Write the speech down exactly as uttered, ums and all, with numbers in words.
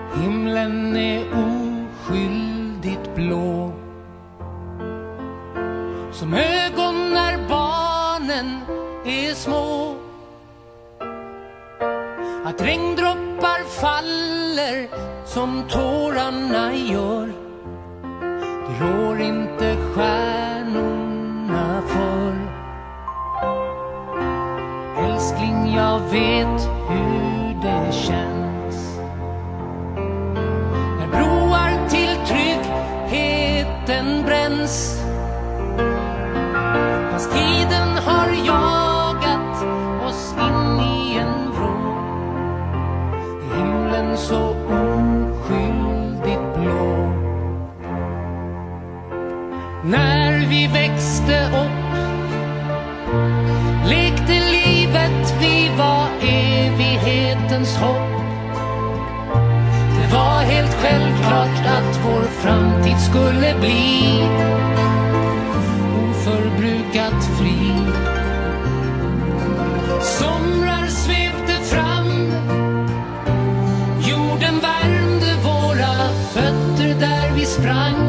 Himlen är oskyldigt blå, som ögon när barnen är små. Att regndroppar faller som tårarna gör, det rår inte stjärnorna för. Älskling, jag vet hur det känns när broar till tryggheten bränns. Fast tiden har jagat oss in i en vrå, är himlen så oskyldigt blå. När vi växte upp lekte livet, vi var evighetens hopp. Det var helt självklart att vår framtid skulle bli oförbrukat fri. Somrar svepte fram, jorden värmde våra fötter där vi sprang.